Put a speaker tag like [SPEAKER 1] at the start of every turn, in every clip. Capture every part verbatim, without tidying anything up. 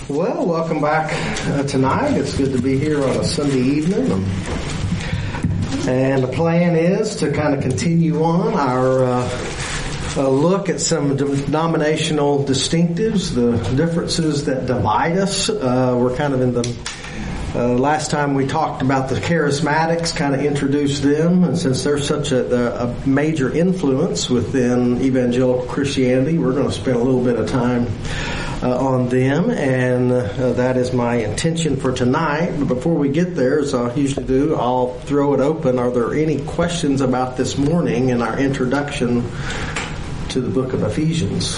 [SPEAKER 1] Well, welcome back uh, tonight. It's good to be here on a Sunday evening. Um, and the plan is to kind of continue on our uh, uh, look at some denominational distinctives, the differences that divide us. Uh, we're kind of in the uh, last time we talked about the charismatics, kind of introduced them, and since they're such a, a major influence within evangelical Christianity, we're going to spend a little bit of time Uh, on them, and uh, that is my intention for tonight. But before we get there, as I usually do, I'll throw it open. Are there any questions about this morning in our introduction to the book of Ephesians?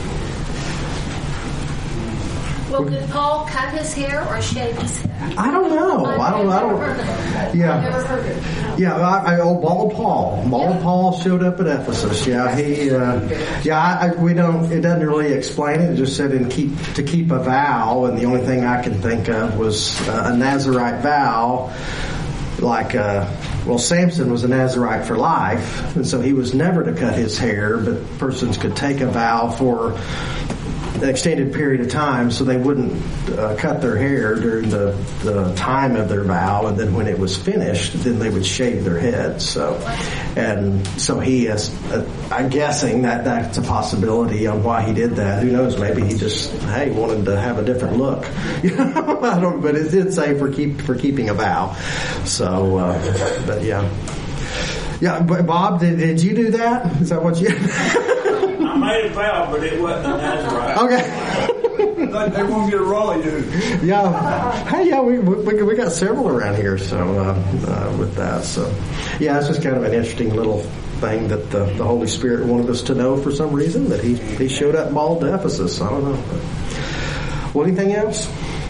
[SPEAKER 2] Well, did Paul cut his hair or shave his hair?
[SPEAKER 1] I don't know. I don't. I don't. Yeah.
[SPEAKER 2] I've never heard of it.
[SPEAKER 1] Yeah. I, I, oh, Bald Paul. Bald Paul showed up at Ephesus. Yeah. He. Uh, yeah. I, I, we don't. It doesn't really explain it. It just said in keep to keep a vow, and the only thing I can think of was uh, a Nazirite vow. Like, uh, well, Samson was a Nazirite for life, and so he was never to cut his hair, but persons could take a vow for an extended period of time, so they wouldn't uh, cut their hair during the, the time of their vow, and then when it was finished, then they would shave their heads. So, and so he is, uh, I'm guessing that that's a possibility on why he did that. Who knows? Maybe he just, hey, wanted to have a different look. I don't. But it did say for keep for keeping a vow. So, uh, but yeah, yeah. But Bob, did did you do that? Is that what you?
[SPEAKER 3] I made a vow, but it wasn't a Nazarite.
[SPEAKER 1] Okay.
[SPEAKER 3] They won't get a Raleigh, dude.
[SPEAKER 1] Yeah. Hey, yeah, we, we we got several around here, so uh, uh, with that, so yeah, it's just kind of an interesting little thing that the, the Holy Spirit wanted us to know for some reason, that he he showed up bald to Ephesus. I don't know. Well, anything else?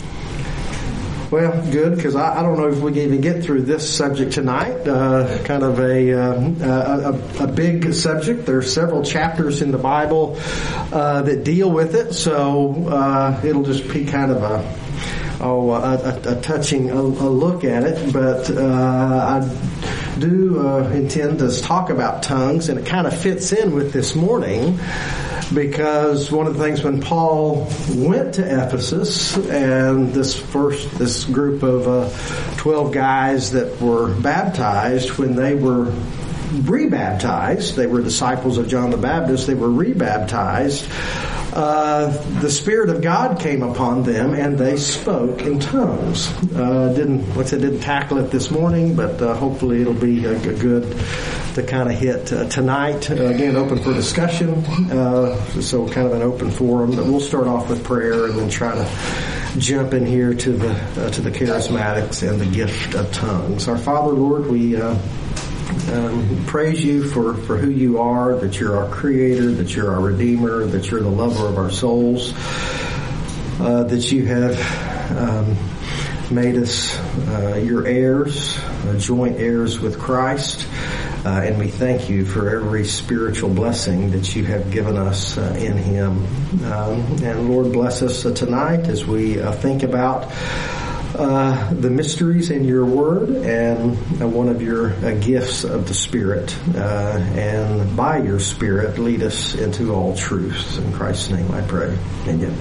[SPEAKER 1] Well, good, because I, I don't know if we can even get through this subject tonight. Uh, kind of a, uh, a a big subject. There are several chapters in the Bible uh, that deal with it, so uh, it'll just be kind of a oh a, a, a touching a, a look at it. But uh, I do uh, intend to talk about tongues, and it kind of fits in with this morning. Because one of the things when Paul went to Ephesus, and this first, this group of uh, twelve guys that were baptized, when they were rebaptized, they were disciples of John the Baptist, they were rebaptized, uh, the Spirit of God came upon them and they spoke in tongues. Uh, didn't, like I said, didn't tackle it this morning, but uh, hopefully it'll be a, a good to kind of hit uh, tonight. Uh, again, open for discussion, uh, so kind of an open forum. But we'll start off with prayer and then try to jump in here to the uh, to the charismatics and the gift of tongues. Our Father, Lord, we uh, um, praise you for, for who you are, that you're our creator, that you're our redeemer, that you're the lover of our souls, uh, that you have um, made us uh, your heirs, uh, joint heirs with Christ. Uh, and we thank you for every spiritual blessing that you have given us uh, in him. Um, and Lord, bless us uh, tonight as we uh, think about uh, the mysteries in your word and uh, one of your uh, gifts of the Spirit. Uh, and by your Spirit, lead us into all truth. In Christ's name I pray. Amen.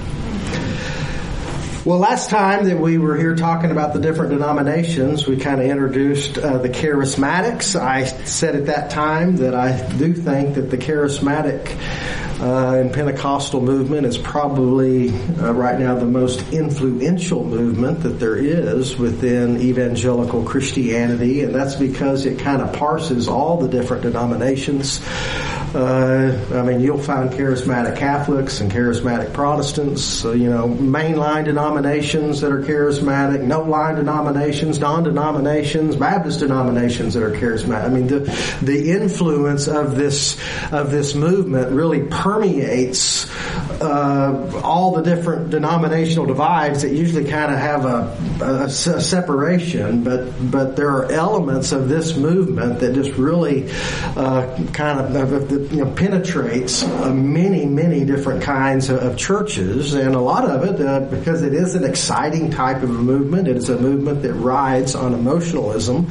[SPEAKER 1] Well, last time that we were here talking about the different denominations, we kind of introduced uh, the charismatics. I said at that time that I do think that the charismatic uh, and Pentecostal movement is probably uh, right now the most influential movement that there is within evangelical Christianity, and that's because it kind of parses all the different denominations. Uh, I mean, you'll find charismatic Catholics and charismatic Protestants, so, you know, mainline denominations that are charismatic, no-line denominations, non-denominations, Baptist denominations that are charismatic. I mean, the the influence of this of this movement really permeates uh, all the different denominational divides that usually kind of have a, a, a separation, but but there are elements of this movement that just really uh, kind of that you know penetrates uh, many, many different kinds of, of churches, and a lot of it uh, because it is an exciting type of a movement. It is a movement that rides on emotionalism,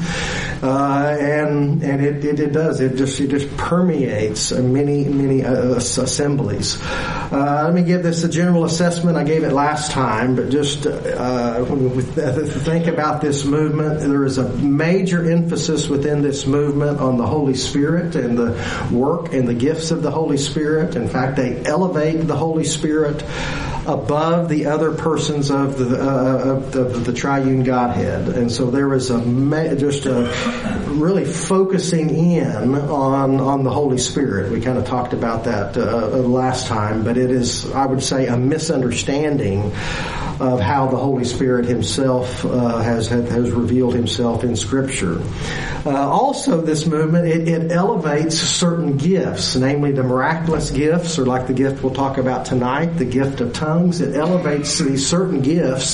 [SPEAKER 1] uh, and and it, it, it does it just it just permeates many many uh, assemblies. Uh, let me give this a general assessment. I gave it last time, but just uh, when we think about this movement, there is a major emphasis within this movement on the Holy Spirit and the work and the gifts of the Holy Spirit. In fact, they elevate the Holy Spirit above the other persons of the, uh, of the, of the triune Godhead. And so there is a ma- just a really focusing in on on the Holy Spirit. We kind of talked about that uh, last time, but it is, I would say, a misunderstanding of how the Holy Spirit Himself uh, has has revealed Himself in Scripture. Uh, also, this movement, it, it elevates certain gifts, namely the miraculous gifts, or like the gift we'll talk about tonight, the gift of tongues. It elevates these certain gifts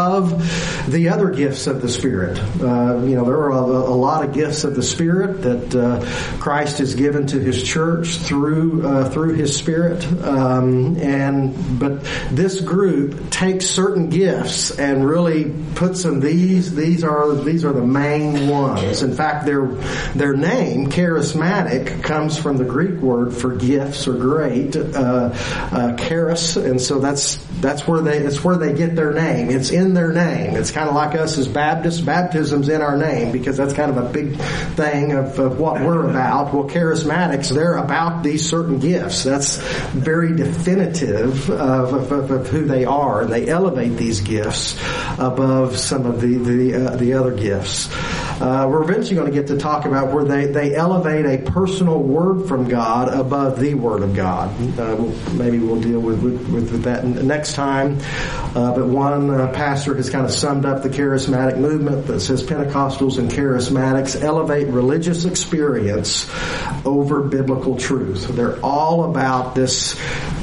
[SPEAKER 1] above the other gifts of the Spirit. Uh, you know, there are a, a lot of gifts of the Spirit that uh, Christ has given to His church through uh, through His Spirit, um, and but this group takes certain gifts and really puts them. These these are these are the main ones. In fact, their their name, charismatic, comes from the Greek word for gifts or great, uh, uh, charis, and so that's that's where they it's where they get their name. It's in their name. It's kind of like us as Baptists. Baptism's in our name because that's kind of a big thing of, of what we're about. Well, charismatics, they're about these certain gifts. That's very definitive of, of, of who they are, and they elevate these gifts above some of the the, uh, the other gifts. Uh, we're eventually going to get to talk about where they, they elevate a personal word from God above the Word of God. Uh, we'll, maybe we'll deal with, with, with that next time. Uh, but one uh, pastor has kind of summed up the charismatic movement that says Pentecostals and charismatics elevate religious experience over biblical truth. They're all about this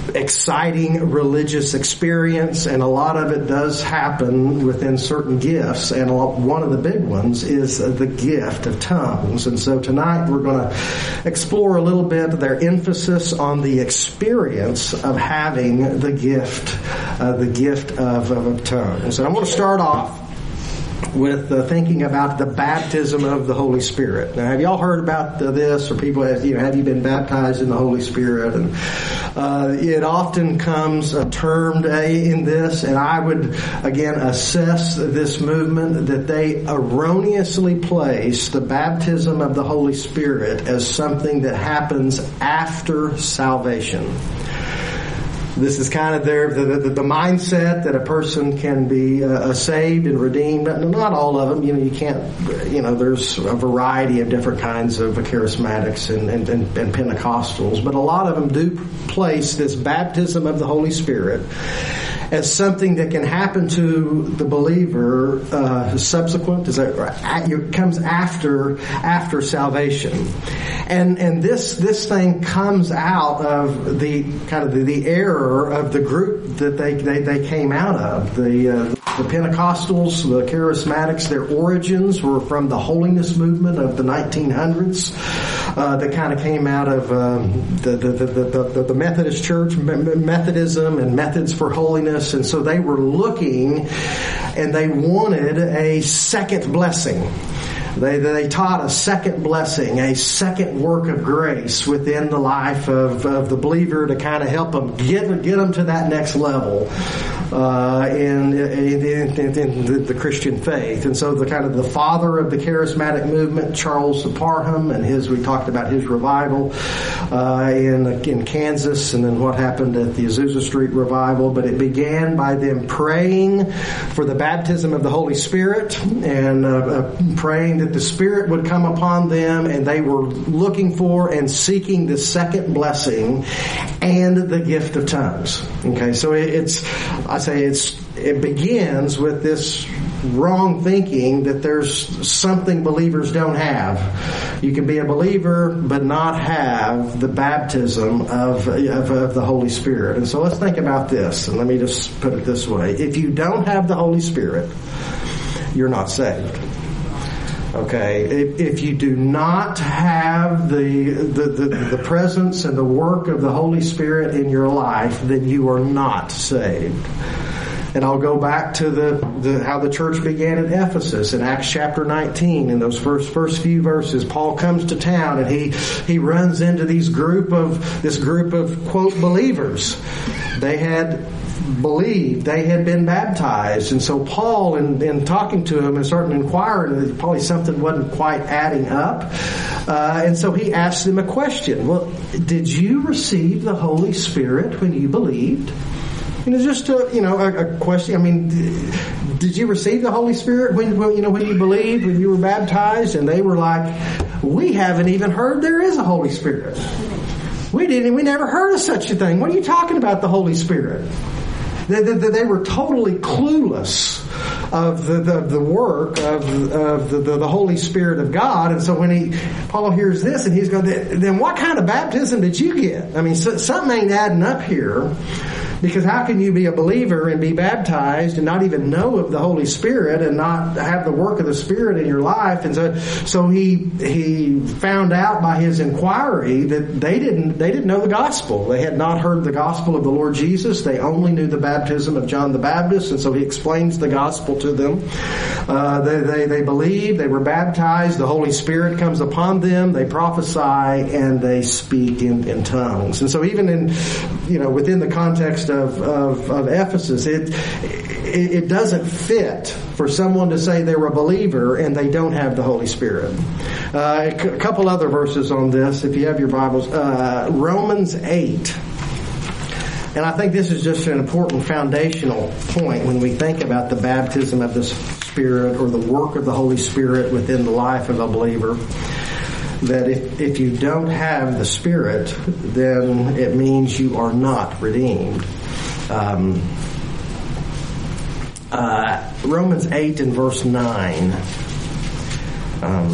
[SPEAKER 1] exciting religious experience, and a lot of it does happen within certain gifts, and one of the big ones is the gift of tongues. And so tonight we're going to explore a little bit their emphasis on the experience of having the gift, uh, the gift of, of, of tongues. And I'm going to start off with uh, thinking about the baptism of the Holy Spirit. Now, have y'all heard about the, this, or people, have you, know, have you been baptized in the Holy Spirit? And uh, it often comes uh, termed uh, in this, and I would, again, assess this movement that they erroneously place the baptism of the Holy Spirit as something that happens after salvation. This is kind of their the, the, the mindset that a person can be uh, saved and redeemed. Not all of them. You know, you can't. You know, there's a variety of different kinds of charismatics and, and, and, and Pentecostals, but a lot of them do place this baptism of the Holy Spirit as something that can happen to the believer uh, subsequent, is that it comes after after salvation, and and this this thing comes out of the kind of the, the error of the group that they they, they came out of. The uh, the Pentecostals, the Charismatics, their origins were from the holiness movement of the nineteen hundreds. Uh, that kind of came out of um, the, the, the, the, the Methodist Church, Methodism and Methods for Holiness. And so they were looking and they wanted a second blessing. They, they taught a second blessing, a second work of grace within the life of, of the believer to kind of help them get, get them to that next level uh, in, in, in, in the, the Christian faith. And so the kind of the father of the charismatic movement, Charles Parham, and his, we talked about his revival uh, in, in Kansas, and then what happened at the Azusa Street revival. But it began by them praying for the baptism of the Holy Spirit and uh, uh, praying that the Spirit would come upon them, and they were looking for and seeking the second blessing and the gift of tongues. Okay, so it's, I say it's, it begins with this wrong thinking that there's something believers don't have. You can be a believer but not have the baptism of, of, of the Holy Spirit. And so let's think about this, and let me just put it this way. If you don't have the Holy Spirit, you're not saved. Okay, if, if you do not have the, the, the, the presence and the work of the Holy Spirit in your life, then you are not saved. And I'll go back to the, the how the church began at Ephesus in Acts chapter nineteen. In those first first few verses, Paul comes to town and he he runs into these group of this group of quote believers. They had believed, they had been baptized, and so Paul, in, in talking to him and starting to inquire, and probably something wasn't quite adding up, uh, and so he asked them a question. Well, did you receive the Holy Spirit when you believed? And it's just a, you know, a, a question. I mean, did you receive the Holy Spirit when, when, you know, when you believed, when you were baptized? And they were like, we haven't even heard there is a Holy Spirit. We didn't, we never heard of such a thing. What are you talking about, the Holy Spirit? They, they, they were totally clueless of the, the, the work of, of the, the, the Holy Spirit of God. And so when he, Paul hears this and he's going, then what kind of baptism did you get? I mean, so, something ain't adding up here. Because how can you be a believer and be baptized and not even know of the Holy Spirit and not have the work of the Spirit in your life? And so, so he he found out by his inquiry that they didn't they didn't know the gospel. They had not heard the gospel of the Lord Jesus. They only knew the baptism of John the Baptist. And so he explains the gospel to them. Uh, they, they they believe, they were baptized. The Holy Spirit comes upon them. They prophesy and they speak in, in tongues. And so even in you know within the context of Of, of, of Ephesus, it, it it doesn't fit for someone to say they're a believer and they don't have the Holy Spirit. Uh, a couple other verses on this, if you have your Bibles. Uh, Romans eight. And I think this is just an important foundational point when we think about the baptism of the Spirit or the work of the Holy Spirit within the life of a believer. That if, if you don't have the Spirit, then it means you are not redeemed. Um, uh, Romans eight and verse nine um,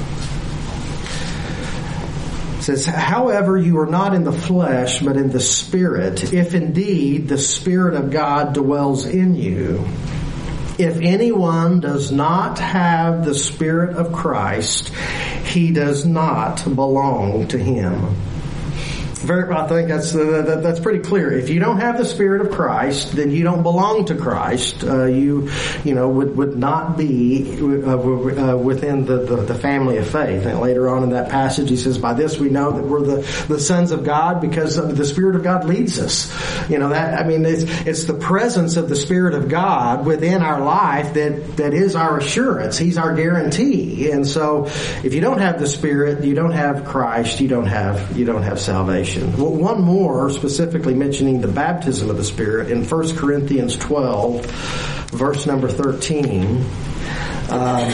[SPEAKER 1] says, however, you are not in the flesh, but in the Spirit, if indeed the Spirit of God dwells in you. If anyone does not have the Spirit of Christ, he does not belong to him. Very, I think that's uh, that, that's pretty clear. If you don't have the Spirit of Christ, then you don't belong to Christ. Uh, you, you know, would would not be uh, uh, within the, the, the family of faith. And later on in that passage, he says, "By this we know that we're the, the sons of God, because the Spirit of God leads us." You know that. I mean, it's it's the presence of the Spirit of God within our life that that is our assurance. He's our guarantee. And so, if you don't have the Spirit, you don't have Christ. You don't have you don't have salvation. Well, one more, specifically mentioning the baptism of the Spirit in First Corinthians twelve, verse number thirteen. Um,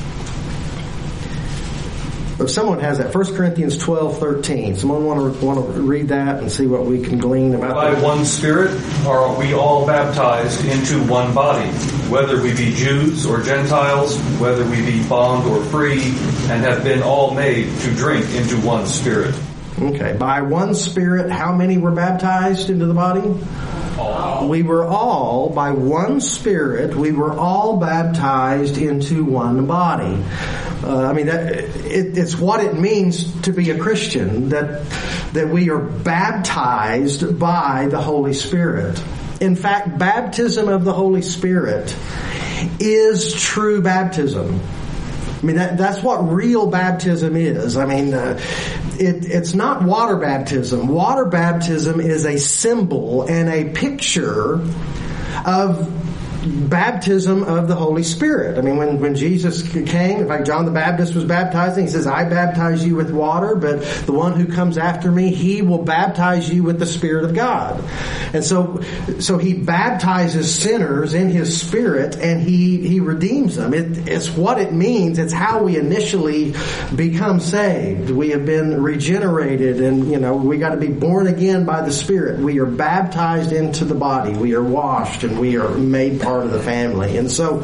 [SPEAKER 1] if someone has that, First Corinthians twelve, thirteen. Someone want to want to read that and see what we can glean about
[SPEAKER 4] By
[SPEAKER 1] that?
[SPEAKER 4] By one Spirit are we all baptized into one body, whether we be Jews or Gentiles, whether we be bond or free, and have been all made to drink into one Spirit.
[SPEAKER 1] Okay, by one Spirit, how many were baptized into the body? All. We were all, by one Spirit, we were all baptized into one body. Uh, I mean, that, it, it's what it means to be a Christian, that that we are baptized by the Holy Spirit. In fact, baptism of the Holy Spirit is true baptism. I mean, that, that's what real baptism is. I mean, uh, it, it's not water baptism. Water baptism is a symbol and a picture of baptism of the Holy Spirit. I mean, when, when Jesus came, in fact, John the Baptist was baptizing. He says, I baptize you with water, but the one who comes after me, he will baptize you with the Spirit of God. And so, so he baptizes sinners in his Spirit, and he, he redeems them. It, it's what it means. It's how we initially become saved. We have been regenerated, and, you know, we got to be born again by the Spirit. We are baptized into the body. We are washed, and we are made part of the family. And so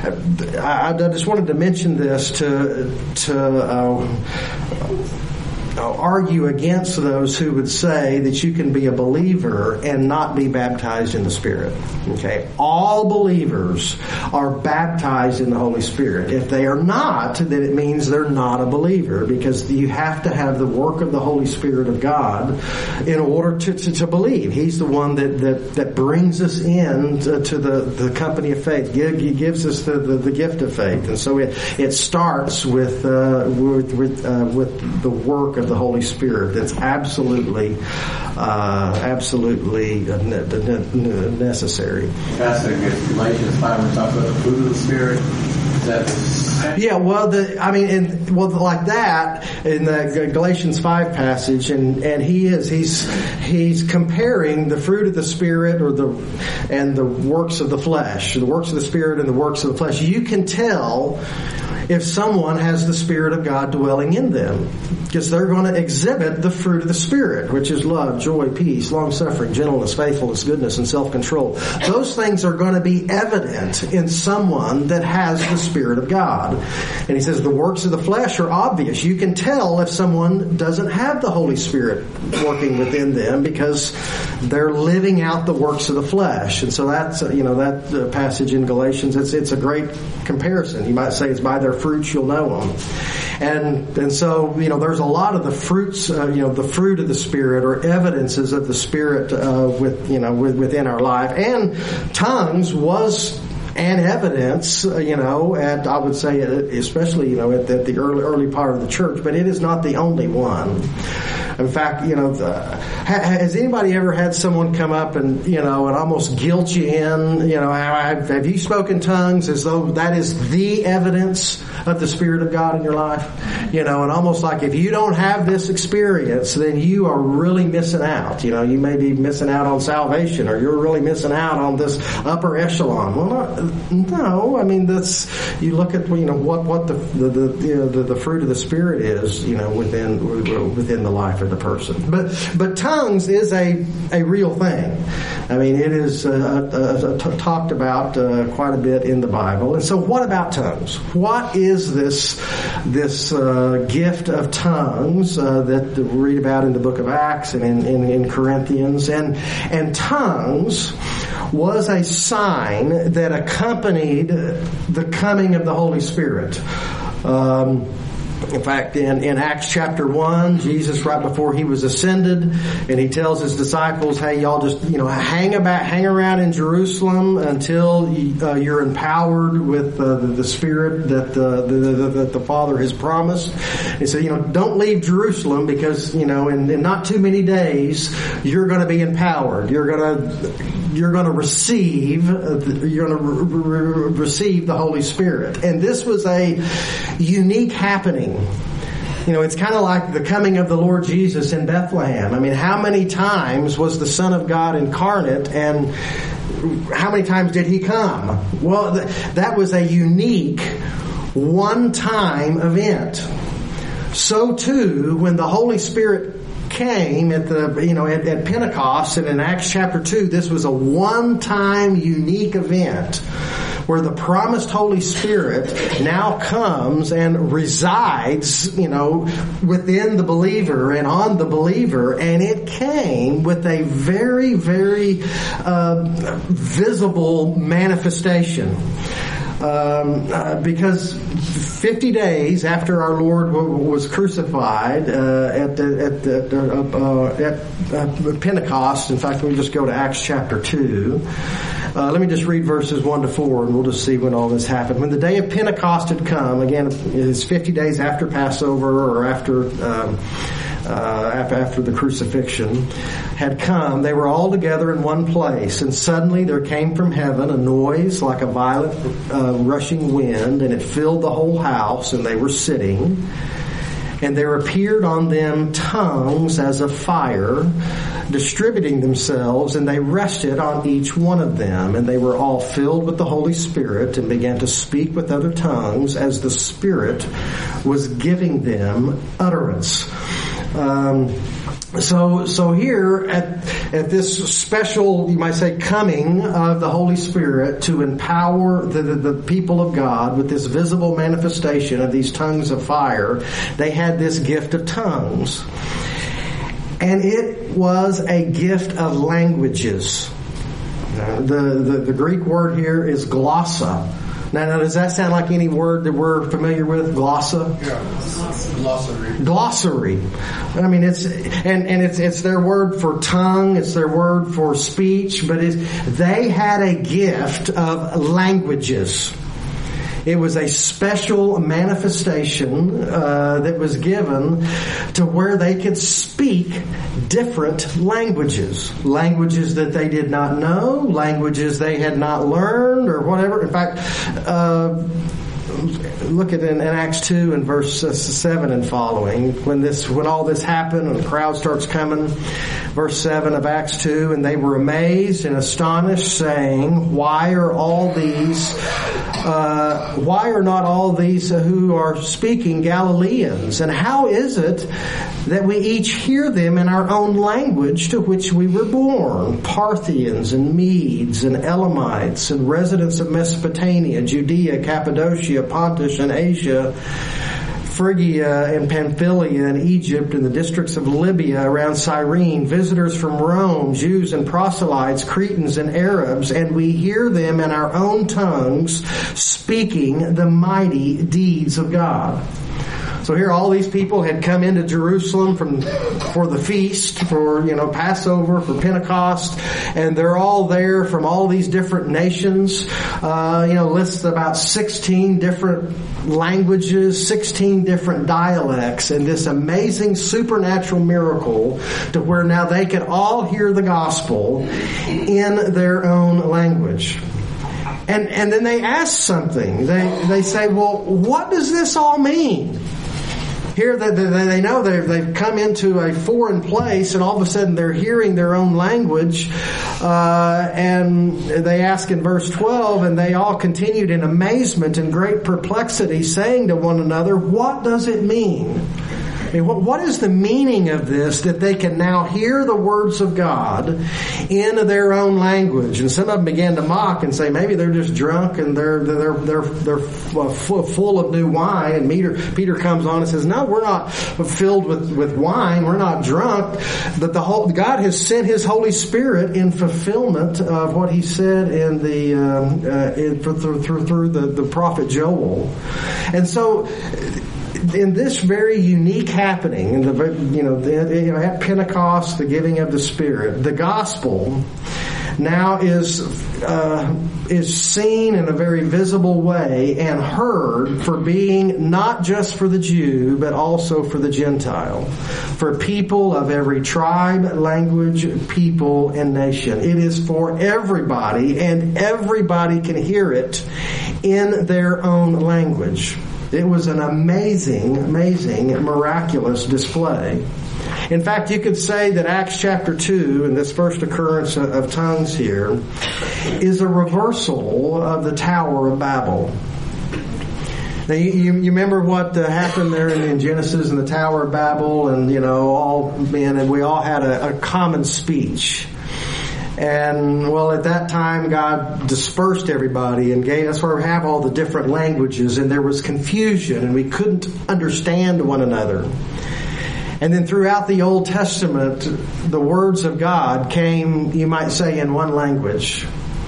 [SPEAKER 1] I, I just wanted to mention this to to uh, argue against those who would say that you can be a believer and not be baptized in the Spirit. Okay, all believers are baptized in the Holy Spirit. If they are not, then it means they're not a believer, because you have to have the work of the Holy Spirit of God in order to, to, to believe. He's the one that, that, that brings us in to, to the, the company of faith. He gives us the, the, the gift of faith. And so it, it starts with, uh, with, with, uh, with the work of the Holy Spirit. That's absolutely, uh, absolutely necessary.
[SPEAKER 5] Pastor, Galatians five, we're talking about the fruit of the Spirit. Is that the same?
[SPEAKER 1] Yeah, well, the, I mean, in, well, like that in the Galatians five passage, and, and he is he's he's comparing the fruit of the Spirit or the and the works of the flesh, the works of the Spirit and the works of the flesh. You can tell if someone has the Spirit of God dwelling in them, because they're going to exhibit the fruit of the Spirit, which is love, joy, peace, long-suffering, gentleness, faithfulness, goodness, and self-control. Those things are going to be evident in someone that has the Spirit of God. And he says the works of the flesh are obvious. You can tell if someone doesn't have the Holy Spirit working within them because they're living out the works of the flesh. And so that's, you know, that passage in Galatians, it's, it's a great comparison. You might say it's by their fruits you'll know them. And and so, you know, there's a lot of the fruits, uh, you know, the fruit of the Spirit or evidences of the Spirit uh, with, you know, with, within our life. And tongues was an evidence, uh, you know, at, I would say, especially, you know, at, at the early early part of the church, but it is not the only one. In fact, you know, the, has anybody ever had someone come up and, you know, and almost guilt you in, you know, have, have you spoken tongues as though that is the evidence of the Spirit of God in your life? You know, and almost like if you don't have this experience, then you are really missing out. You know, you may be missing out on salvation, or you're really missing out on this upper echelon. Well, not, no, I mean, that's, you look at, you know, what, what the, the, the, you know, the, the fruit of the Spirit is, you know, within, within the life of the person. But, but tongues is a, a real thing. I mean, it is uh, uh, t- talked about uh, quite a bit in the Bible. And so what about tongues? What is this, this, uh, gift of tongues, uh, that we read about in the book of Acts and in, in, in Corinthians? And, and tongues was a sign that accompanied the coming of the Holy Spirit. Um, In fact, in, in Acts chapter one, Jesus, right before he was ascended, and he tells his disciples, hey, y'all just, you know, hang about, hang around in Jerusalem until you, uh, you're empowered with uh, the, the Spirit that, uh, the, the, that the Father has promised. He said, you know, don't leave Jerusalem because, you know, in, in not too many days, you're going to be empowered. You're going to, you're going to receive, you're going to re- re- receive the Holy Spirit. And this was a unique happening. You know, it's kind of like the coming of the Lord Jesus in Bethlehem. I mean, how many times was the Son of God incarnate, and how many times did he come? Well, th- that was a unique one-time event. So too, when the Holy Spirit came at the, you know, at, at Pentecost, and in Acts chapter two, this was a one-time unique event where the promised Holy Spirit now comes and resides, you know, within the believer and on the believer, and it came with a very, very uh, visible manifestation. Um, uh, because fifty days after our Lord w- was crucified uh, at the, at the, uh, uh, at uh, Pentecost, in fact, let me just go to Acts chapter two. Uh, let me just read verses one to four, and we'll just see when all this happened. When the day of Pentecost had come, again, it's fifty days after Passover, or after um, uh, after the crucifixion had come, they were all together in one place, and suddenly there came from heaven a noise like a violent uh, rushing wind, and it filled the whole house, and they were sitting. And there appeared on them tongues as of fire, distributing themselves, and they rested on each one of them. And they were all filled with the Holy Spirit and began to speak with other tongues as the Spirit was giving them utterance. Um, So, so here at, at this special, you might say, coming of the Holy Spirit to empower the, the, the people of God with this visible manifestation of these tongues of fire, they had this gift of tongues. And it was a gift of languages. Uh, the, the, the Greek word here is glossa. Now, now, does that sound like any word that we're familiar with? Glossa?
[SPEAKER 5] Yeah. Glossary.
[SPEAKER 1] Glossary. I mean, it's and and it's it's their word for tongue. It's their word for speech. But it's, they had a gift of languages. It was a special manifestation uh, that was given to where they could speak different languages. Languages that they did not know, languages they had not learned or whatever. In fact, uh, look at in, in Acts two and verse seven and following, when this, when all this happened and the crowd starts coming, verse seven of Acts two, and they were amazed and astonished, saying, why are all these, uh, why are not all these who are speaking Galileans? And how is it that we each hear them in our own language to which we were born? Parthians and Medes and Elamites and residents of Mesopotamia, Judea, Cappadocia, Pontus and Asia, Phrygia and Pamphylia and Egypt and the districts of Libya around Cyrene, visitors from Rome, Jews and proselytes, Cretans and Arabs, and we hear them in our own tongues speaking the mighty deeds of God. So here all these people had come into Jerusalem from for the feast, for, you know, Passover, for Pentecost, and they're all there from all these different nations. Uh, you know, lists about sixteen different languages, sixteen different dialects, and this amazing supernatural miracle to where now they could all hear the gospel in their own language. And and then they ask something. They they say, well, what does this all mean? Here they, they know they've, they've come into a foreign place and all of a sudden they're hearing their own language. Uh, and they ask in verse twelve, and they all continued in amazement and great perplexity, saying to one another, what does it mean? I mean, what, what is the meaning of this, that they can now hear the words of God in their own language? And some of them began to mock and say, maybe they're just drunk and they're they're they're they're full of new wine. And Peter Peter comes on and says, no, we're not filled with, with wine. We're not drunk. But the whole God has sent His Holy Spirit in fulfillment of what He said in the um, uh, in, through through through the, the prophet Joel. And so, in this very unique happening, in the you know, the, you know at Pentecost, the giving of the Spirit, the gospel now is uh, is seen in a very visible way and heard for being not just for the Jew, but also for the Gentile, for people of every tribe, language, people, and nation. It is for everybody, and everybody can hear it in their own language. It was an amazing, amazing, miraculous display. In fact, you could say that Acts chapter two, and this first occurrence of tongues here, is a reversal of the Tower of Babel. Now, you, you, you remember what uh, happened there in, in Genesis and the Tower of Babel, and, you know, all men, and we all had a, a common speech. And, well, at that time, God dispersed everybody and gave, that's where we have all the different languages, and there was confusion, and we couldn't understand one another. And then throughout the Old Testament, the words of God came, you might say, in one language,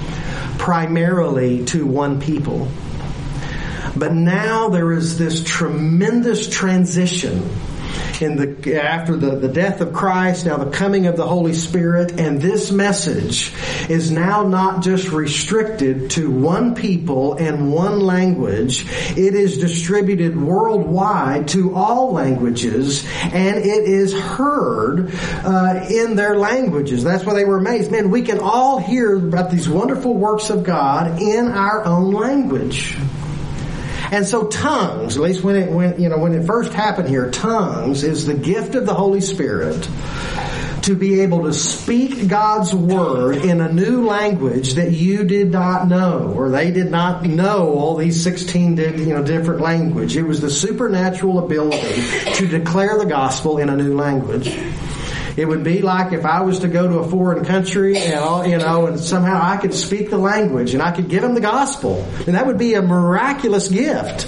[SPEAKER 1] primarily to one people. But now there is this tremendous transition in the after the, the death of Christ, now the coming of the Holy Spirit, and this message is now not just restricted to one people and one language. It is distributed worldwide to all languages, and it is heard uh, in their languages. That's why they were amazed. Man, we can all hear about these wonderful works of God in our own language. And so tongues, at least when it when you know when it first happened here, tongues is the gift of the Holy Spirit to be able to speak God's Word in a new language that you did not know, or they did not know all these sixteen you know, different languages. It was the supernatural ability to declare the gospel in a new language. It would be like if I was to go to a foreign country and all, you know, and somehow I could speak the language and I could give them the gospel. And that would be a miraculous gift.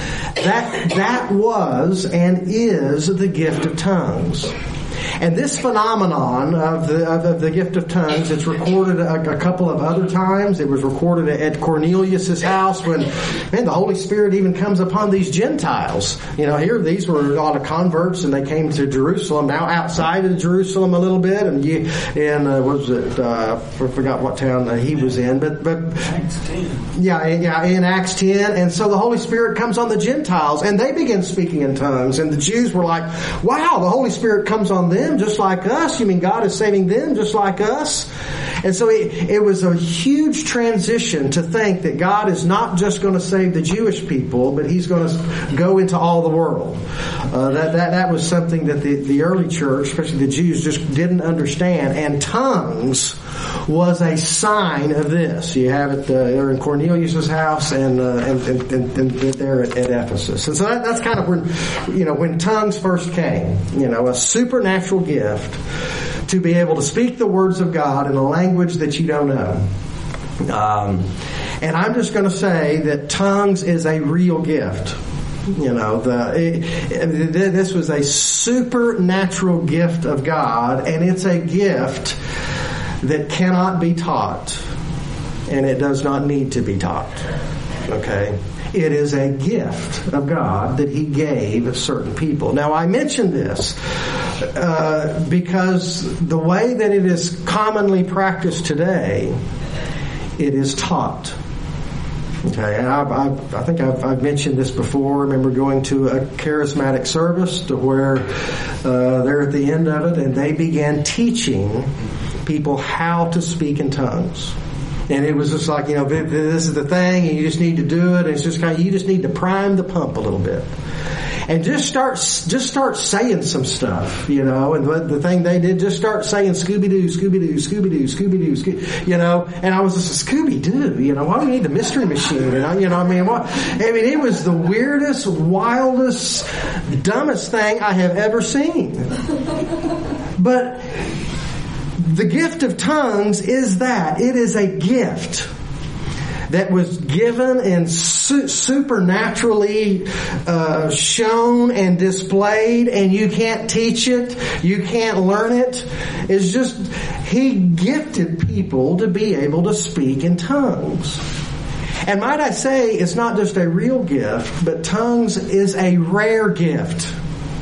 [SPEAKER 1] That, that was and is the gift of tongues. And this phenomenon of the of, of the gift of tongues, it's recorded a, a couple of other times. It was recorded at Cornelius' house when, man, the Holy Spirit even comes upon these Gentiles. You know, here these were a lot of converts, and they came to Jerusalem. Now outside of Jerusalem a little bit, and you, and uh, what was it? Uh, I forgot what town uh, he was in, but but
[SPEAKER 3] Acts ten.
[SPEAKER 1] Yeah, yeah, in Acts ten, and so the Holy Spirit comes on the Gentiles, and they begin speaking in tongues, and the Jews were like, "Wow, the Holy Spirit comes on them just like us. You mean God is saving them just like us?" And so it, it was a huge transition to think that God is not just going to save the Jewish people, but He's going to go into all the world. Uh, that that that was something that the the early church, especially the Jews, just didn't understand. And tongues was a sign of this. You have it uh, there in Cornelius' house and, uh, and, and, and, and there at, at Ephesus. And so that, that's kind of when, you know, when tongues first came, you know, a supernatural gift to be able to speak the words of God in a language that you don't know. Um, and I'm just going to say that tongues is a real gift. You know, the it, it, this was a supernatural gift of God, and it's a gift that cannot be taught, and it does not need to be taught. Okay? It is a gift of God that He gave certain people. Now, I mention this uh, because the way that it is commonly practiced today, it is taught. Okay, and I, I, I think I've, I've mentioned this before. I remember going to a charismatic service to where uh, they're at the end of it, and they began teaching people how to speak in tongues. And it was just like, you know, this is the thing, and you just need to do it. And it's just kind of, you just need to prime the pump a little bit. And just start, just start saying some stuff, you know. And the, the thing they did, just start saying Scooby-Doo, Scooby-Doo, Scooby-Doo, Scooby-Doo, Scooby, you know. And I was just, Scooby-Doo, you know, why do you need the mystery machine? You know, you know, I mean, what? I mean, it was the weirdest, wildest, dumbest thing I have ever seen. But the gift of tongues is that. It is a gift that was given and su- supernaturally uh, shown and displayed, and you can't teach it, you can't learn it. It's just, He gifted people to be able to speak in tongues. And might I say, it's not just a real gift, but tongues is a rare gift.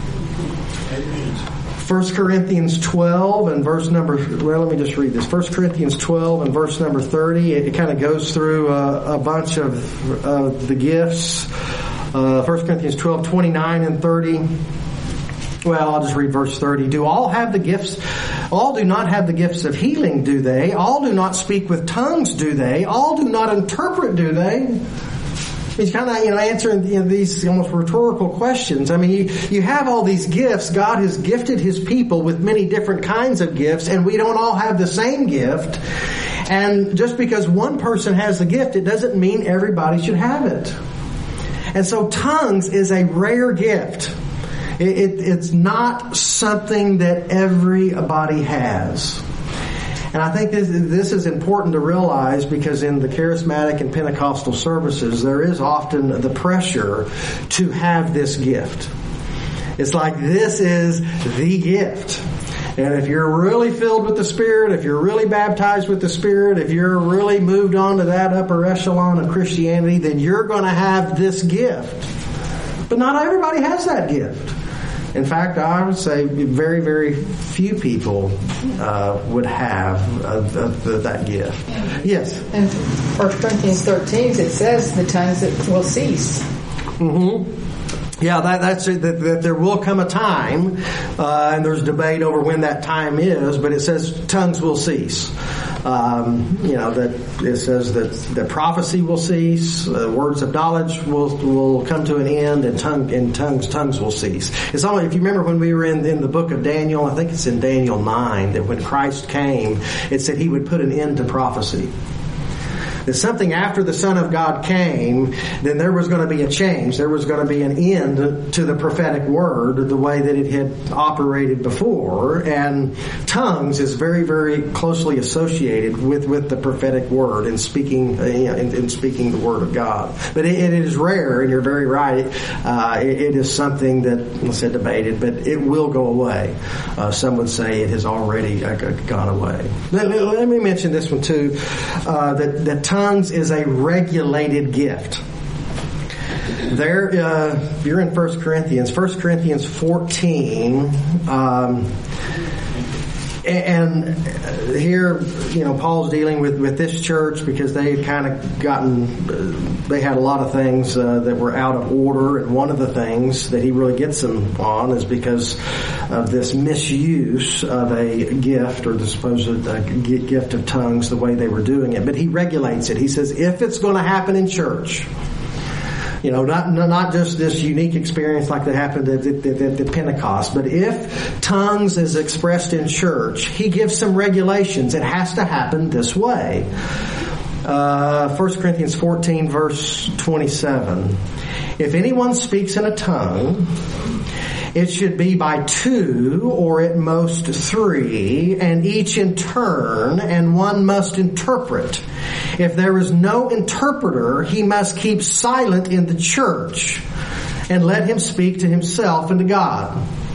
[SPEAKER 1] First Corinthians twelve and verse number, well, let me just read this. First Corinthians twelve and verse number thirty. It, it kind of goes through a, a bunch of uh, the gifts. Uh, First Corinthians twelve, twenty-nine and thirty. Well, I'll just read verse thirty. Do all have the gifts? All do not have the gifts of healing, do they? All do not speak with tongues, do they? All do not interpret, do they? He's kind of, you know, answering you know, these almost rhetorical questions. I mean, you, you have all these gifts. God has gifted His people with many different kinds of gifts, and we don't all have the same gift. And just because one person has the gift, it doesn't mean everybody should have it. And so tongues is a rare gift. It, it, it's not something that everybody has. And I think this, this is important to realize, because in the charismatic and Pentecostal services, there is often the pressure to have this gift. It's like, this is the gift. And if you're really filled with the Spirit, if you're really baptized with the Spirit, if you're really moved on to that upper echelon of Christianity, then you're going to have this gift. But not everybody has that gift. In fact, I would say very, very few people uh, would have uh, the, the, that gift. Yes?
[SPEAKER 6] In First Corinthians thirteen, it says the tongues that will cease.
[SPEAKER 1] Mm-hmm. Yeah, that, that's it, that, that there will come a time, uh, and there's debate over when that time is, but it says tongues will cease. Um, you know, that it says that, that prophecy will cease, uh, words of knowledge will will come to an end, and tongue and tongues tongues will cease. It's only, if you remember when we were in, in the book of Daniel, I think it's in Daniel nine, that when Christ came, it said he would put an end to prophecy. That something after the Son of God came, then there was going to be a change. There was going to be an end to the prophetic word, the way that it had operated before. And tongues is very, very closely associated with, with the prophetic word and speaking, uh, in, in speaking the word of God. But it, it is rare, and you're very right. Uh, it, it is something that, let's say, debated, but it will go away. Uh, some would say it has already uh, gone away. Let, let me mention this one too. Uh, that that tongues Tongues is a regulated gift. There, uh, you're in First Corinthians, First Corinthians fourteen, um, and here, you know, Paul's dealing with, with this church because they had kind of gotten, uh, they had a lot of things uh, that were out of order, and one of the things that he really gets them on is because of this misuse of a gift, or the supposed uh, gift of tongues, the way they were doing it. But he regulates it. He says, if it's going to happen in church, you know, not not just this unique experience like that happened at, at, at, at Pentecost, but if tongues is expressed in church, he gives some regulations. It has to happen this way. Uh, First Corinthians fourteen, verse twenty-seven. If anyone speaks in a tongue, it should be by two or at most three, and each in turn, and one must interpret. If there is no interpreter, he must keep silent in the church and let him speak to himself and to God.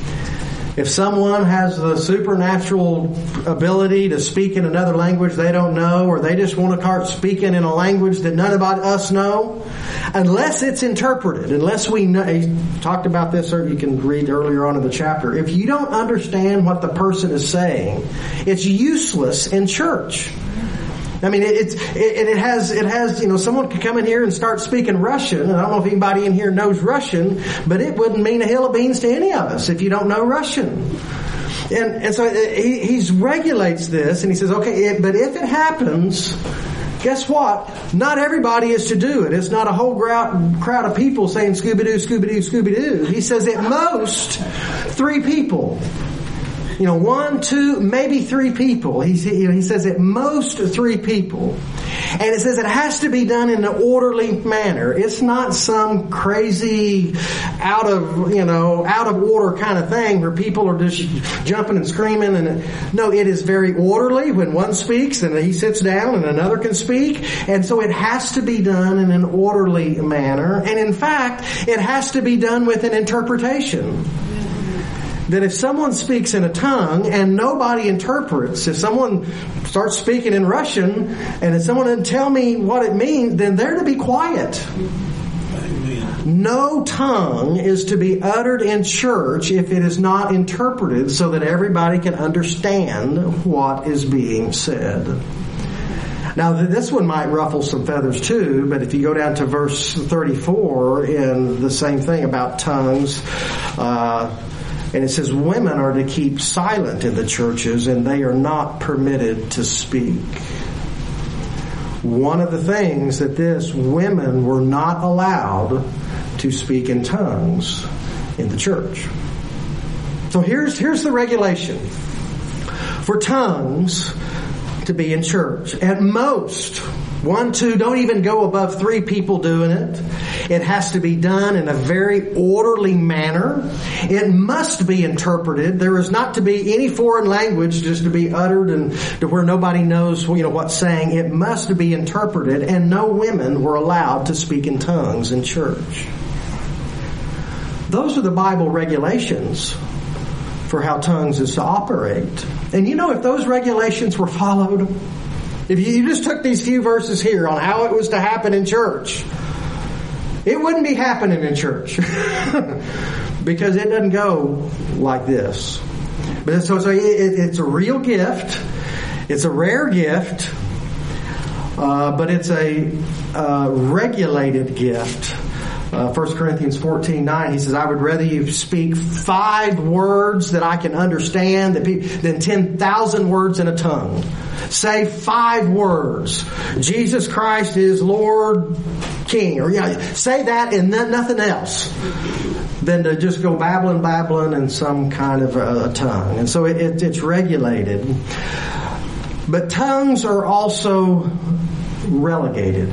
[SPEAKER 1] If someone has the supernatural ability to speak in another language they don't know, or they just want to start speaking in a language that none of us know, unless it's interpreted, unless we know, he talked about this, or you can read earlier on in the chapter, if you don't understand what the person is saying, it's useless in church. I mean, it's, it, it has, it has, you know, someone could come in here and start speaking Russian, and I don't know if anybody in here knows Russian, but it wouldn't mean a hill of beans to any of us if you don't know Russian. And, and so he, he regulates this, and he says, okay, it, but if it happens, guess what? Not everybody is to do it. It's not a whole crowd, crowd of people saying Scooby-Doo, Scooby-Doo, Scooby-Doo. He says at most three people. You know, one, two, maybe three people. He, you know, he says at most three people. And it says it has to be done in an orderly manner. It's not some crazy, out of, you know, out of order kind of thing where people are just jumping and screaming. And no, it is very orderly. When one speaks, then he sits down and another can speak. And so it has to be done in an orderly manner. And in fact, it has to be done with an interpretation. That if someone speaks in a tongue and nobody interprets, if someone starts speaking in Russian and if someone doesn't tell me what it means, then they're to be quiet. Amen. No tongue is to be uttered in church if it is not interpreted so that everybody can understand what is being said. Now, this one might ruffle some feathers too, but if you go down to verse thirty-four in the same thing about tongues, uh, and it says women are to keep silent in the churches and they are not permitted to speak. One of the things that this, women were not allowed to speak in tongues in the church. So here's, here's the regulation. For tongues to be in church, at most, one, two, don't even go above three people doing it. It has to be done in a very orderly manner. It must be interpreted. There is not to be any foreign language just to be uttered and to where nobody knows, you know, what's saying. It must be interpreted, and no women were allowed to speak in tongues in church. Those are the Bible regulations for how tongues is to operate. And you know, if those regulations were followed, if you just took these few verses here on how it was to happen in church, it wouldn't be happening in church because it doesn't go like this. But so, so it, it's a real gift. It's a rare gift, uh, but it's a uh, regulated gift. Uh, First Corinthians fourteen nine, he says, I would rather you speak five words that I can understand than ten thousand words in a tongue. say five words. Jesus Christ is Lord, King, or yeah, say that and then nothing else, than to just go babbling, babbling in some kind of a, a tongue. And so it, it, it's regulated. But tongues are also relegated.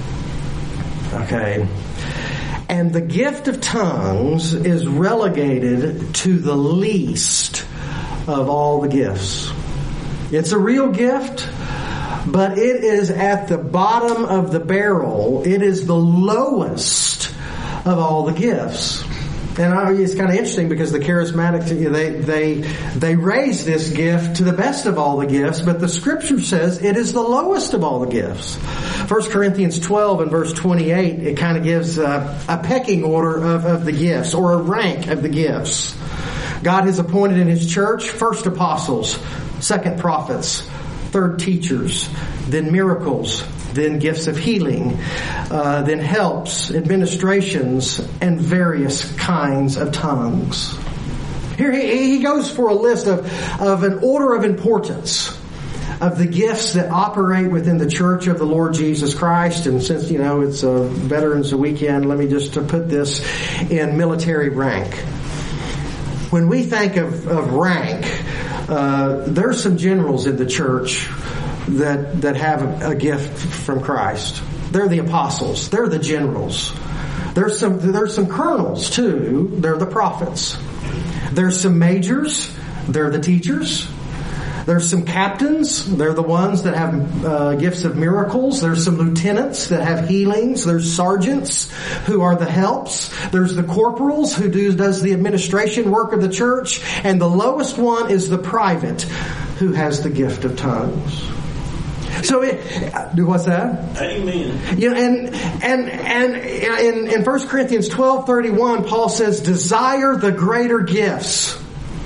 [SPEAKER 1] Okay. And the gift of tongues is relegated to the least of all the gifts. It's a real gift, but it is at the bottom of the barrel. It is the lowest of all the gifts. And it's kind of interesting because the charismatic, they, they, they raise this gift to the best of all the gifts, but the scripture says it is the lowest of all the gifts. First Corinthians twelve and verse twenty-eight, it kind of gives a, a pecking order of, of the gifts, or a rank of the gifts. God has appointed in His church first apostles, second prophets, third teachers, then miracles, then gifts of healing, uh, then helps, administrations, and various kinds of tongues. Here he, he goes for a list of, of an order of importance of the gifts that operate within the church of the Lord Jesus Christ. And since, you know, it's a Veterans Weekend, let me just put this in military rank. When we think of, of rank, uh, there's some generals in the church that that have a, a gift from Christ. They're the apostles. They're the generals. There's some there's some colonels too. They're the prophets. There's some majors. They're the teachers. There's some captains. They're the ones that have uh, gifts of miracles. There's some lieutenants that have healings. There's sergeants who are the helps. There's the corporals who do does the administration work of the church. And the lowest one is the private who has the gift of tongues. So, it, what's that?
[SPEAKER 3] Amen.
[SPEAKER 1] You know, and and and in in First Corinthians twelve thirty-one, Paul says, "Desire the greater gifts."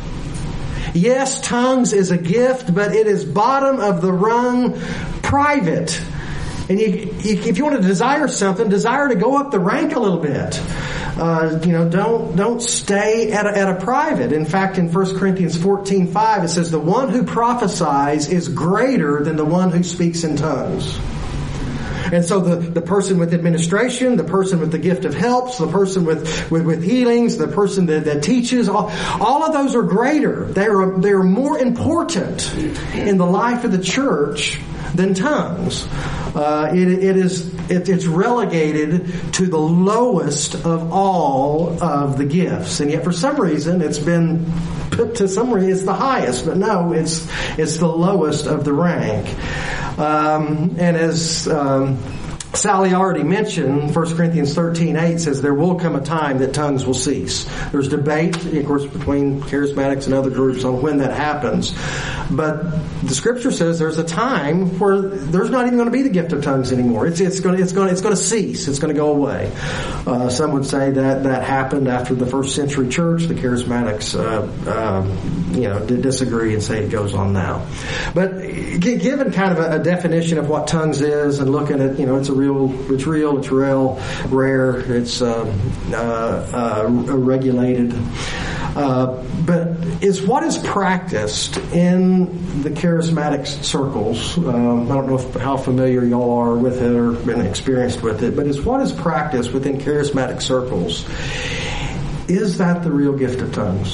[SPEAKER 1] Yes, tongues is a gift, but it is bottom of the rung, private. And you, you, if you want to desire something, desire to go up the rank a little bit. Uh, you know, don't don't stay at a, at a private. In fact, in First Corinthians fourteen five, it says, "The one who prophesies is greater than the one who speaks in tongues." And so the, the person with administration, the person with the gift of helps, the person with, with, with healings, the person that, that teaches, all, all of those are greater. They are, they are more important in the life of the church than tongues. Uh, it, it is, it, it's relegated to the lowest of all of the gifts. And yet for some reason it's been put to some reason it's the highest, but no, it's, it's the lowest of the rank. Um, and as, um, Sally already mentioned, First Corinthians thirteen eight says there will come a time that tongues will cease. There's debate, of course, between charismatics and other groups on when that happens. But the Scripture says there's a time where there's not even going to be the gift of tongues anymore. It's it's going to, it's going to, it's going to cease. It's going to go away. Uh, some would say that that happened after the first century church. The charismatics, uh, uh, you know, did disagree and say it goes on now. But given kind of a, a definition of what tongues is and looking at, you know, it's a real, it's real, it's real, rare, it's uh, uh, uh, regulated. Uh, but is what is practiced in the charismatic circles, um, I don't know if, how familiar y'all are with it or been experienced with it, but is what is practiced within charismatic circles, is that the real gift of tongues?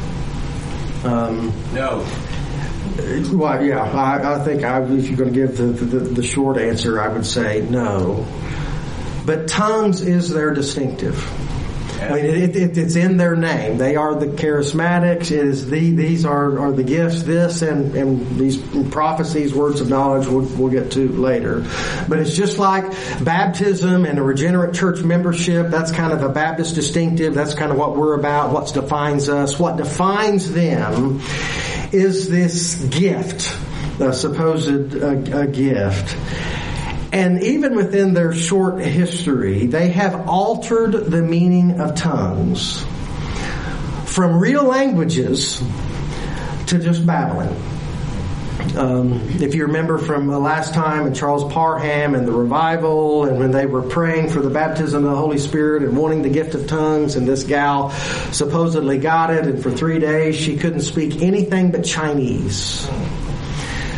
[SPEAKER 1] Um,
[SPEAKER 3] no.
[SPEAKER 1] Well, yeah, I, I think I, if you're going to give the, the, the short answer, I would say no. But tongues is their distinctive. I mean, it, it, it's in their name. They are the charismatics. It is the, these are, are the gifts, this and, and these prophecies, words of knowledge we'll, we'll get to later. But it's just like baptism and a regenerate church membership. That's kind of a Baptist distinctive. That's kind of what we're about, what defines us. What defines them is this gift, a supposed uh, a gift. And even within their short history, they have altered the meaning of tongues from real languages to just babbling. Um, if you remember from the last time in Charles Parham and the revival, and when they were praying for the baptism of the Holy Spirit and wanting the gift of tongues, and this gal supposedly got it, and for three days she couldn't speak anything but Chinese.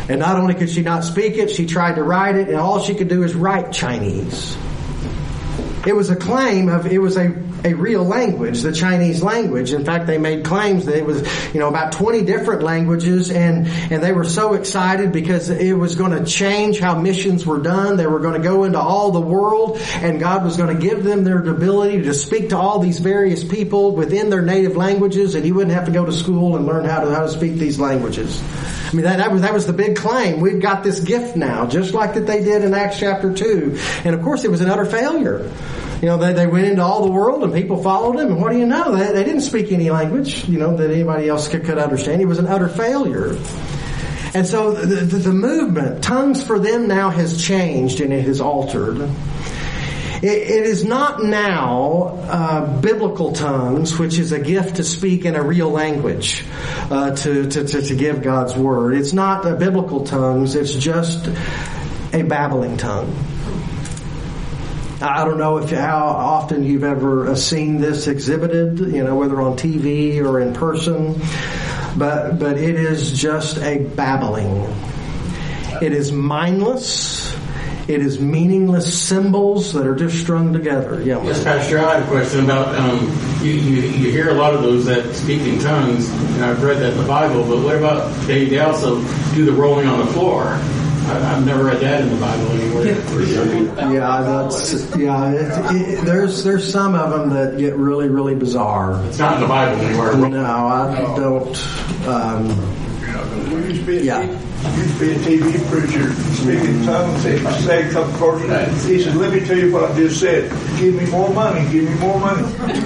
[SPEAKER 1] And not only could she not speak it, she tried to write it, and all she could do is write Chinese. It was a claim of, it was a, a real language, the Chinese language. In fact, they made claims that it was, you know, about twenty different languages, and, and they were so excited because it was going to change how missions were done. They were going to go into all the world, and God was going to give them their ability to speak to all these various people within their native languages, and you wouldn't have to go to school and learn how to, how to speak these languages. I mean, that, that was, that was the big claim. We've got this gift now, just like that they did in Acts chapter two. And of course, it was an utter failure. You know, they, they went into all the world and people followed them. And what do you know? They, they didn't speak any language, you know, that anybody else could, could understand. It was an utter failure. And so the, the, the movement, tongues for them now has changed and it has altered. It is not now uh, biblical tongues, which is a gift to speak in a real language, uh, to, to, to, to give God's word. It's not a biblical tongues. It's just a babbling tongue. I don't know if how often you've ever seen this exhibited, you know, whether on T V or in person, but but it is just a babbling. It is mindless. It is meaningless symbols that are just strung together. Yeah.
[SPEAKER 7] Yes, Pastor, I have a question about, um, you, you, you hear a lot of those that speak in tongues, and I've read that in the Bible, but what about, they, they also do the rolling on the floor. I, I've never read that in the Bible anywhere.
[SPEAKER 1] Yeah, that's, yeah, it, it, there's, there's some of them that get really, really bizarre.
[SPEAKER 7] It's not in the Bible anywhere.
[SPEAKER 1] No, I don't, um,
[SPEAKER 8] we used to be a,
[SPEAKER 1] yeah.
[SPEAKER 8] used to be a T V preacher speaking tongues. He said a couple verses. He said, "Let me tell you what I just said. Give me more money. Give me more money."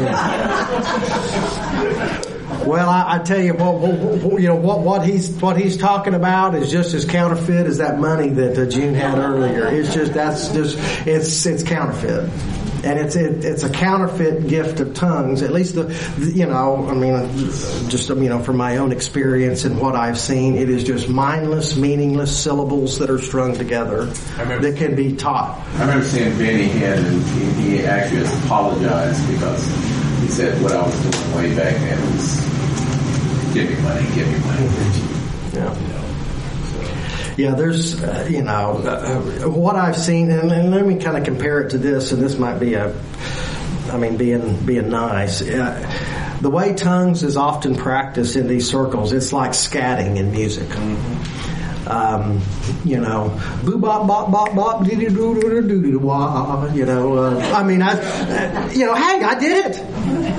[SPEAKER 1] Well, I, I tell you what, what, what, you know what, what he's what he's talking about is just as counterfeit as that money that uh, June had earlier. It's just that's just it's it's counterfeit. And it's it, it's a counterfeit gift of tongues. At least the, the you know I mean just you know from my own experience and what I've seen, it is just mindless, meaningless syllables that are strung together that can be taught.
[SPEAKER 5] I remember seeing Benny Hinn, and he, he actually has apologized because he said what I was doing way back then was give me money, give me money.
[SPEAKER 1] Yeah. Yeah, there's, uh, you know, uh, what I've seen, and, and let me kind of compare it to this, and this might be a, I mean, being being nice. Uh, the way tongues is often practiced in these circles, it's like scatting in music. Mm-hmm. Um, you know, boo bop bop bop bop doo doo doo doo doo doo wah. You know, uh, I mean, I, uh, you know, hey, I did it.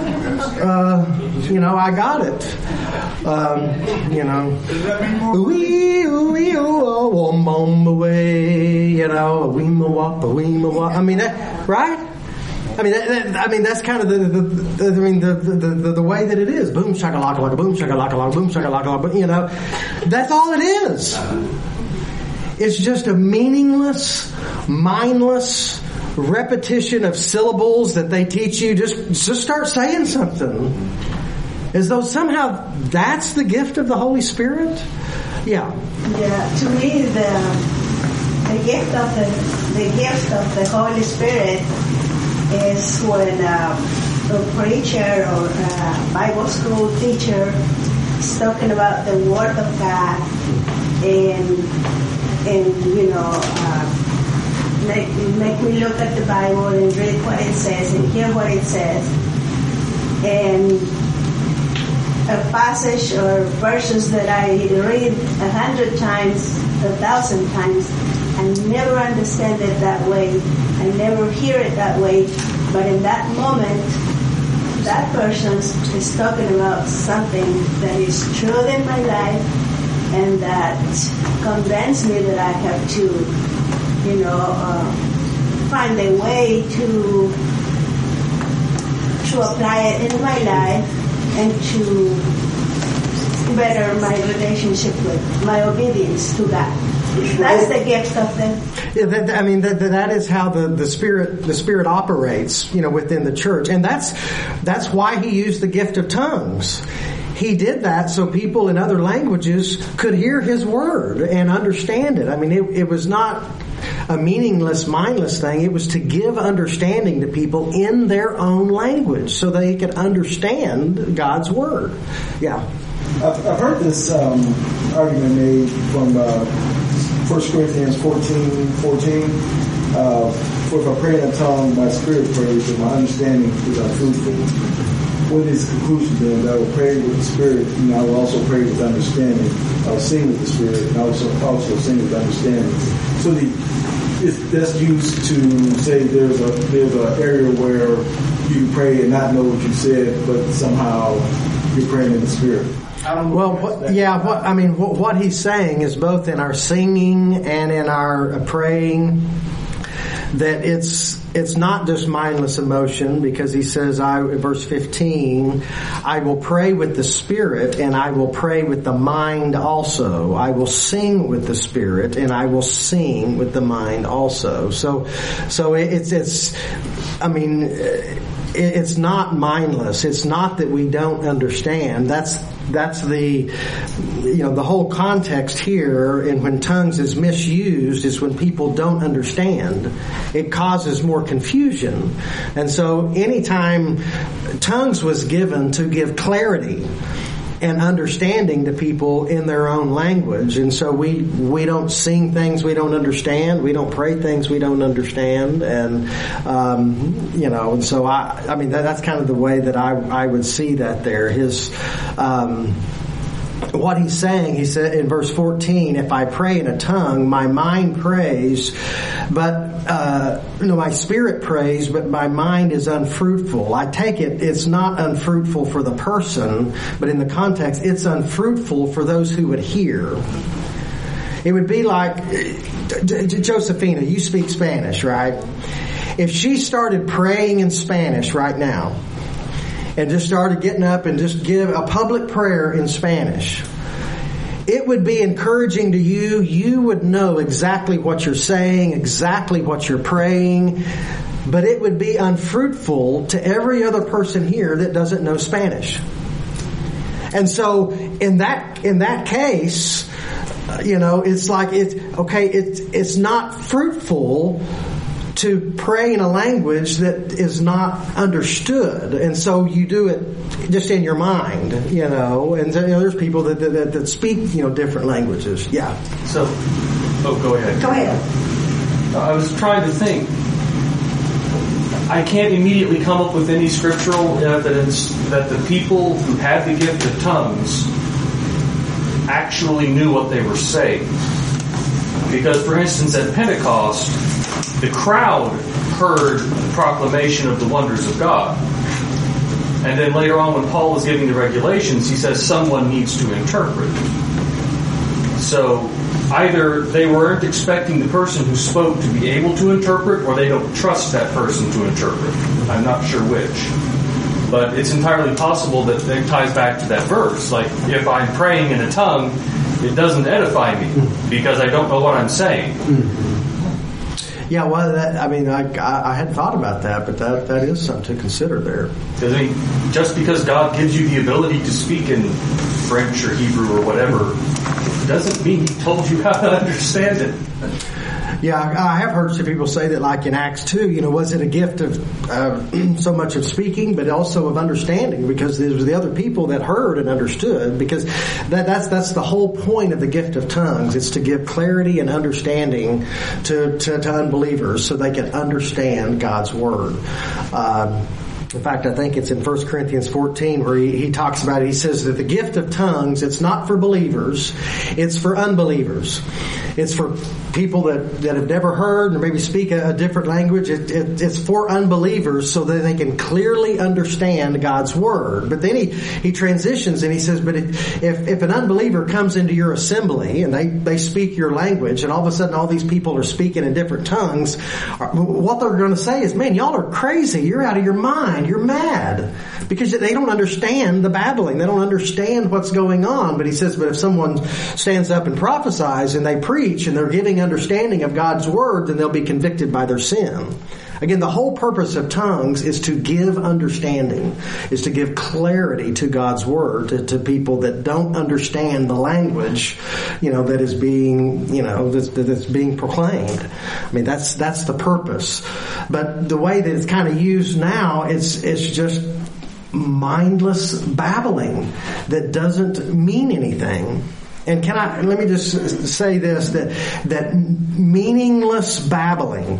[SPEAKER 1] Uh, you know, I got it. Um, you know, wee wee oh wom bom away. You know, wee ma wop a wee ma wop. I mean, that, right? I mean, that, that, I mean, that's kind of the, the, the I mean, the, the, the, the way that it is. Boom shakalaka laka, boom shakalaka laka, boom shakalaka laka. You know, that's all it is. It's just a meaningless, mindless repetition of syllables that they teach you. Just, just start saying something, as though somehow that's the gift of the Holy Spirit. Yeah.
[SPEAKER 9] Yeah. To me, the the gift of the the gift of the Holy Spirit is when uh, a preacher or a Bible school teacher is talking about the Word of God, and and you know uh, make make me look at the Bible and read what it says and hear what it says, and a passage or verses that I read a hundred times, a thousand times, I never understand it that way. I never hear it that way. But in that moment, that person is talking about something that is true in my life and that convinces me that I have to, you know, uh, find a way to to apply it in my life and to better my relationship with my obedience to God. That's the gift of them.
[SPEAKER 1] Yeah, that, I mean, that, that is how the, the Spirit the Spirit operates, you know, within the church, and that's that's why He used the gift of tongues. He did that so people in other languages could hear His word and understand it. I mean, it, it was not a meaningless, mindless thing. It was to give understanding to people in their own language so they could understand God's word. Yeah.
[SPEAKER 10] I've, I've heard this um, argument made from uh, First Corinthians fourteen, fourteen. Uh, for if I pray in a tongue, my spirit prays, and my understanding is unfruitful. What is the conclusion then? That I will pray with the spirit, and I will also pray with understanding. I will sing with the spirit, and I will also, also sing with understanding. So the it's, that's used to say there's a there's an area where you can pray and not know what you said, but somehow you're praying in the spirit.
[SPEAKER 1] Well, what, yeah, what, I mean, what, what he's saying is both in our singing and in our praying, that it's it's not just mindless emotion, because he says, I, verse fifteen, I will pray with the Spirit and I will pray with the mind also. I will sing with the Spirit and I will sing with the mind also. So, so it's, it's, I mean, it's not mindless. It's not that we don't understand. That's That's the, you know, the whole context here, and when tongues is misused is when people don't understand. It causes more confusion. And so anytime tongues was given to give clarity and understanding to people in their own language. And so we, we don't sing things we don't understand. We don't pray things we don't understand. And, um, you know, and so I, I mean, that, that's kind of the way that I, I would see that there. His, um, what he's saying, he said in verse fourteen, if I pray in a tongue, my mind prays, but, uh, no, my spirit prays, but my mind is unfruitful. I take it, it's not unfruitful for the person, but in the context, it's unfruitful for those who would hear. It would be like, Josephina, you speak Spanish, right? If she started praying in Spanish right now, and just started getting up and just give a public prayer in Spanish, it would be encouraging to you. You would know exactly what you're saying, exactly what you're praying, but it would be unfruitful to every other person here that doesn't know Spanish. And so in that, in that case, you know, it's like, it's, okay, it's, it's not fruitful to pray in a language that is not understood. And so you do it just in your mind, you know, and you know, there's people that, that, that speak, you know, different languages. Yeah.
[SPEAKER 4] So, oh, go ahead.
[SPEAKER 9] Go ahead.
[SPEAKER 4] I was trying to think. I can't immediately come up with any scriptural evidence that the people who had the gift of tongues actually knew what they were saying. Because, for instance, at Pentecost, the crowd heard the proclamation of the wonders of God. And then later on, when Paul was giving the regulations, he says someone needs to interpret. So either they weren't expecting the person who spoke to be able to interpret, or they don't trust that person to interpret. I'm not sure which. But it's entirely possible that it ties back to that verse. Like, if I'm praying in a tongue, it doesn't edify me because I don't know what I'm saying.
[SPEAKER 1] Yeah, well, that, I mean, I, I hadn't thought about that, but that, that is something to consider there.
[SPEAKER 4] Because, I mean, just because God gives you the ability to speak in French or Hebrew or whatever, doesn't mean He told you how to understand it.
[SPEAKER 1] Yeah, I have heard some people say that, like in Acts two, you know, was it a gift of uh, so much of speaking, but also of understanding, because there was the other people that heard and understood, because that, that's that's the whole point of the gift of tongues. It's to give clarity and understanding to, to, to unbelievers so they can understand God's Word. Um, In fact, I think it's in First Corinthians fourteen where he, he talks about it. He says that the gift of tongues, it's not for believers, it's for unbelievers. It's for people that, that have never heard or maybe speak a, a different language. It, it, it's for unbelievers so that they can clearly understand God's Word. But then he, he transitions and he says, but it, if, if an unbeliever comes into your assembly and they, they speak your language, and all of a sudden all these people are speaking in different tongues, what they're going to say is, man, y'all are crazy. You're out of your mind. You're mad, because they don't understand the babbling. They don't understand what's going on. But he says, but if someone stands up and prophesies and they preach and they're giving understanding of God's Word, then they'll be convicted by their sin. Again, the whole purpose of tongues is to give understanding, is to give clarity to God's Word to, to people that don't understand the language, you know, that is being, you know, that's, that's being proclaimed. I mean, that's that's the purpose. But the way that it's kind of used now, it's it's just mindless babbling that doesn't mean anything. And can I, let me just say this, that, that meaningless babbling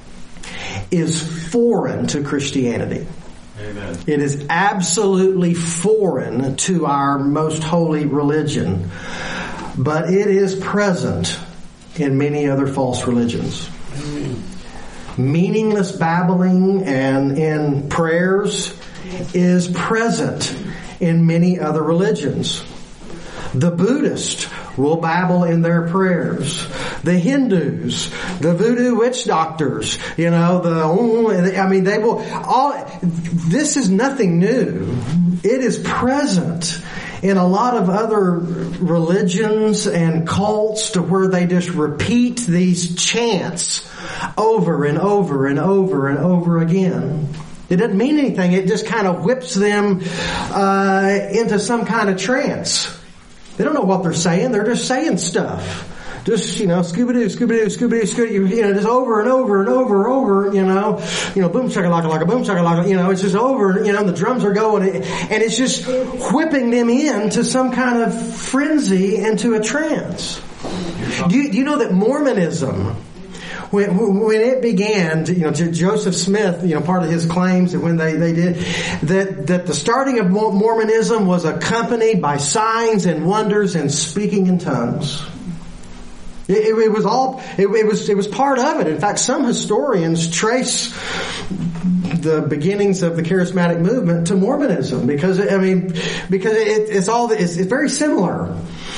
[SPEAKER 1] is foreign to Christianity.
[SPEAKER 4] Amen.
[SPEAKER 1] It is absolutely foreign to our most holy religion. But it is present in many other false religions. Amen. Meaningless babbling and in prayers is present in many other religions. The Buddhists will babble in their prayers. The Hindus, the voodoo witch doctors, you know, the, I mean, they will, all, this is nothing new. It is present in a lot of other religions and cults to where they just repeat these chants over and over and over and over again. It doesn't mean anything. It just kind of whips them uh, into some kind of trance. They don't know what they're saying. They're just saying stuff. Just, you know, Scooby-Doo, Scooby-Doo, Scooby-Doo, Scooby-Doo, you know, just over and over and over and over, you know, you know, boom shakalaka like a boom shakalaka, you know, it's just over, you know, the drums are going, and it's just whipping them into some kind of frenzy, into a trance. Do you, do you know that Mormonism, When, when it began, to, you know, to Joseph Smith, you know, part of his claims that when they, they did, that, that the starting of Mormonism was accompanied by signs and wonders and speaking in tongues. It, it, it was all, it, it was, it was part of it. In fact, some historians trace the beginnings of the charismatic movement to Mormonism because, I mean, because it, it's all, it's, it's very similar.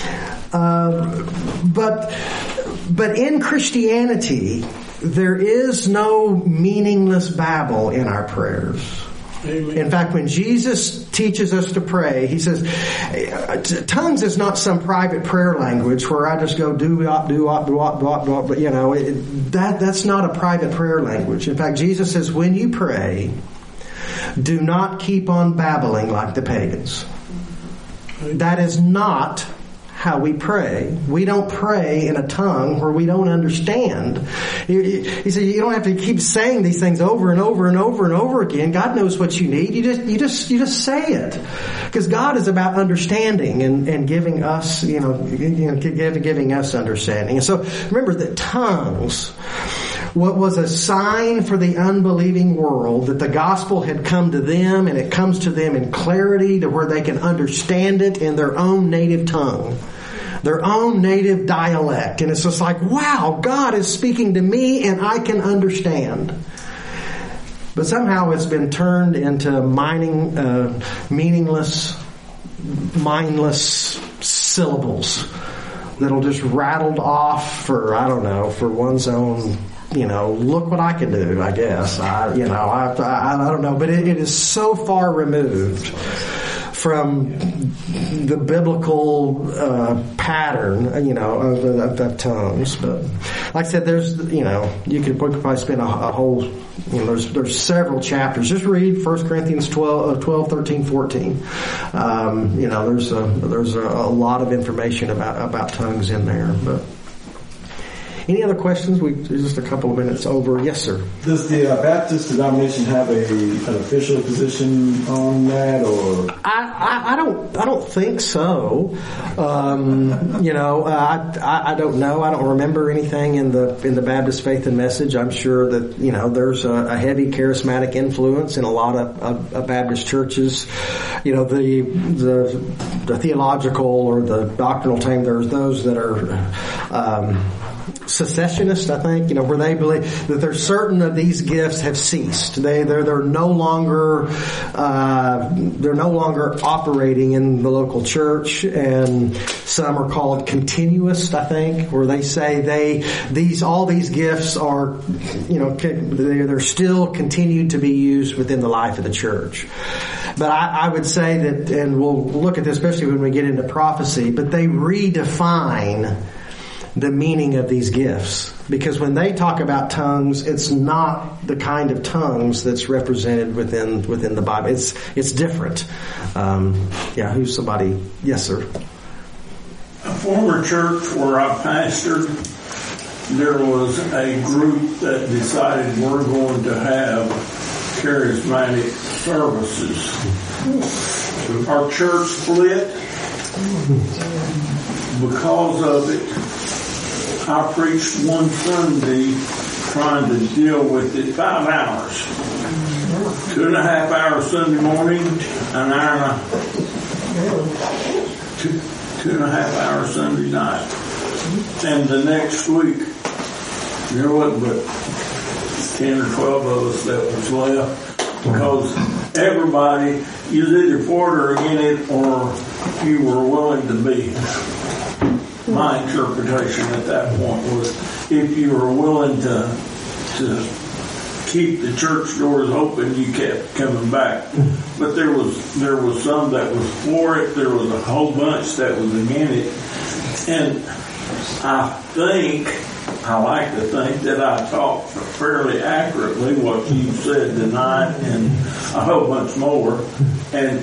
[SPEAKER 1] Uh, but, But in Christianity, there is no meaningless babble in our prayers. Amen. In fact, when Jesus teaches us to pray, he says, tongues is not some private prayer language where I just go do up, do up, do up, do up, do up. But you know, it, that that's not a private prayer language. In fact, Jesus says, when you pray, do not keep on babbling like the pagans. That is not how we pray. We don't pray in a tongue where we don't understand. He, he said, you don't have to keep saying these things over and over and over and over again. God knows what you need. You just, you just, you just say it. Because God is about understanding and, and giving us, you know, giving us understanding. And so remember that tongues, what was a sign for the unbelieving world that the gospel had come to them, and it comes to them in clarity to where they can understand it in their own native tongue, their own native dialect. And it's just like, wow, God is speaking to me and I can understand. But somehow it's been turned into mining, uh, meaningless, mindless syllables that'll just rattled off for, I don't know, for one's own, you know, look what I can do, I guess. I, you know, I, I, I don't know. But it, it is so far removed from the biblical uh, pattern, you know, of, of, of tongues. But like I said, there's, you know, you could, we could probably spend a, a whole, you know, there's there's several chapters. Just read First Corinthians twelve, twelve, thirteen, fourteen. Um, you know, there's a there's a, a lot of information about about tongues in there. But any other questions? We just a couple of minutes over. Yes, sir.
[SPEAKER 10] Does the uh, Baptist denomination have a an official position on that, or
[SPEAKER 1] I, I, I don't I don't think so. Um, you know, uh, I, I don't know. I don't remember anything in the in the Baptist Faith and Message. I'm sure that, you know, there's a, a heavy charismatic influence in a lot of, of, of Baptist churches. You know, the the the theological or the doctrinal team. There's those that are Um, secessionists, I think, you know, where they believe that there's certain of these gifts have ceased. They they're they're no longer uh, they're no longer operating in the local church, and some are called continuous, I think, where they say they these all these gifts are, you know, they're, they're still continued to be used within the life of the church. But I, I would say that, and we'll look at this especially when we get into prophecy, but they redefine the meaning of these gifts. Because when they talk about tongues, it's not the kind of tongues that's represented within within the Bible. It's it's different. Um, yeah, who's somebody? Yes, sir.
[SPEAKER 3] A former church where I pastored, there was a group that decided we're going to have
[SPEAKER 11] charismatic services. Our church split because of it. I preached one Sunday trying to deal with it five hours. Two and a half hours Sunday morning, an hour and a two, two and a half hours Sunday night. And the next week, there wasn't but ten or twelve of us that was left because everybody, you was either for it or against it, or you were willing to be. My interpretation at that point was, if you were willing to to keep the church doors open, you kept coming back. But there was there was some that was for it. There was a whole bunch that was against it. And I think, I like to think that I taught fairly accurately what you said tonight and a whole bunch more. And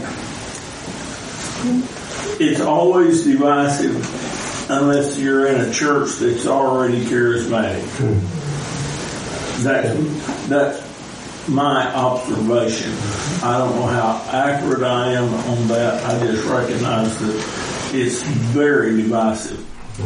[SPEAKER 11] it's always divisive unless you're in a church that's already charismatic. That's, that's my observation. I don't know how accurate I am on that. I just recognize that it's very divisive.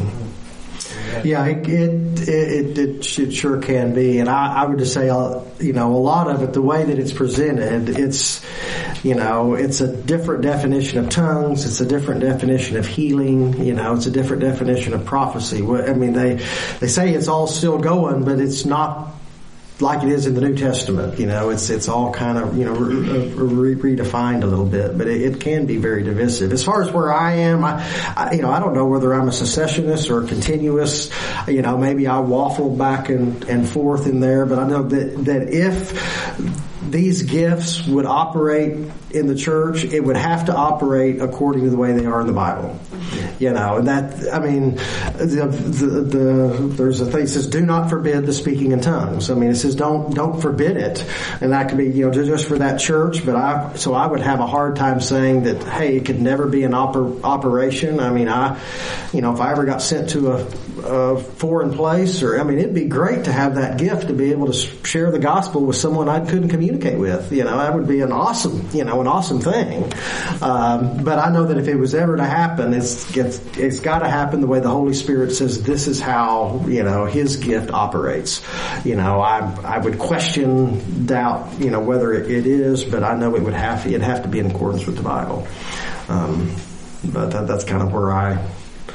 [SPEAKER 1] Yeah, it it, it it it sure can be, and I, I would just say, you know, a lot of it, the way that it's presented, it's, you know, it's a different definition of tongues, it's a different definition of healing, you know, it's a different definition of prophecy. I mean, they they say it's all still going, but it's not like it is in the New Testament. You know, it's it's all kind of, you know, re- re- redefined a little bit, but it, it can be very divisive. As far as where I am, I, I, you know, I don't know whether I'm a cessationist or a continuous. You know, maybe I waffle back and, and forth in there, but I know that that if these gifts would operate in the church, it would have to operate according to the way they are in the Bible. You know, and that, I mean, the, the, the, there's a thing that says, do not forbid the speaking in tongues. I mean, it says don't, don't forbid it. And that could be, you know, just for that church. But I, so I would have a hard time saying that, hey, it could never be an oper, operation. I mean, I, you know, if I ever got sent to a, a foreign place, or, I mean, it'd be great to have that gift to be able to share the gospel with someone I couldn't communicate with. You know, that would be an awesome, you know, an awesome thing. Um, but I know that if it was ever to happen, it's, it's, it's got to happen the way the Holy Spirit says this is how, you know, His gift operates. You know, I I would question, doubt, you know, whether it, it is, but I know it would have, it'd have to be in accordance with the Bible. Um, but that, that's kind of where I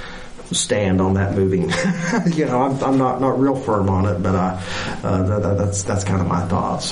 [SPEAKER 1] stand on that moving. You know, I'm, I'm not, not real firm on it, but I, uh, that, that's, that's kind of my thoughts.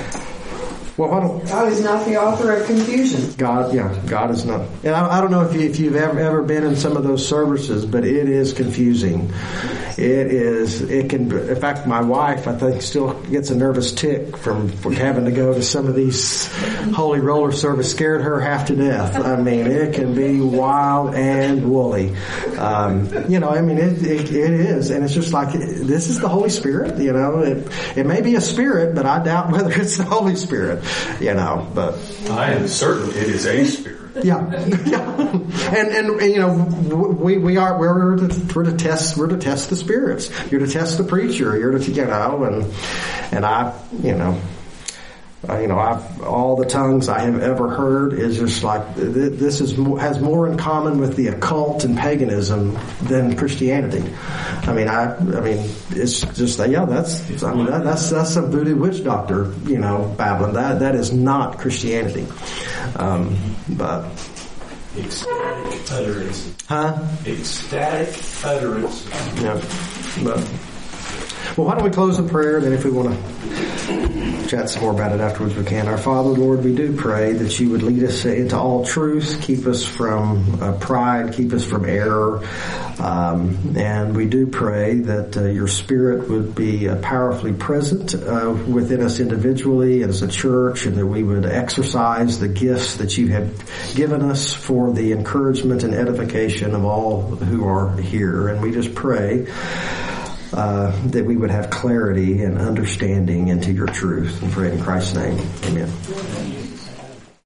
[SPEAKER 1] Well, why don't,
[SPEAKER 6] God is not the author of confusion.
[SPEAKER 1] God, yeah, God is not. And I, I don't know if, you, if you've ever, ever been in some of those services, but it is confusing. It is, it can, in fact, my wife, I think, still gets a nervous tick from, from having to go to some of these holy roller service. Scared her half to death. I mean, it can be wild and woolly. Um, you know, I mean, it, it, it is. And it's just like, this is the Holy Spirit, you know. It, it may be a spirit, but I doubt whether it's the Holy Spirit. You know, but
[SPEAKER 4] I am certain it is a spirit.
[SPEAKER 1] Yeah, yeah, and, and and you know, we we are we're to, we're to test we're to test the spirits. You're to test the preacher. You're to, you know, and and I, you know. Uh, you know, I've, all the tongues I have ever heard is just like, this is has more in common with the occult and paganism than Christianity. I mean, I, I mean, it's just that, yeah, that's, I mean, that, that's, that's some voodoo witch doctor, you know, babbling. That, that is not Christianity. Um, but.
[SPEAKER 3] Ecstatic utterance.
[SPEAKER 1] Huh?
[SPEAKER 3] Ecstatic utterance.
[SPEAKER 1] Yeah. But, well, why don't we close in prayer, then if we want to chat some more about it afterwards, we can. Our Father, Lord, we do pray that you would lead us into all truth, keep us from uh, pride, keep us from error, um, and we do pray that uh, your Spirit would be uh, powerfully present uh, within us individually and as a church, and that we would exercise the gifts that you have given us for the encouragement and edification of all who are here. And we just pray Uh, that we would have clarity and understanding into your truth. And pray in Christ's name. Amen.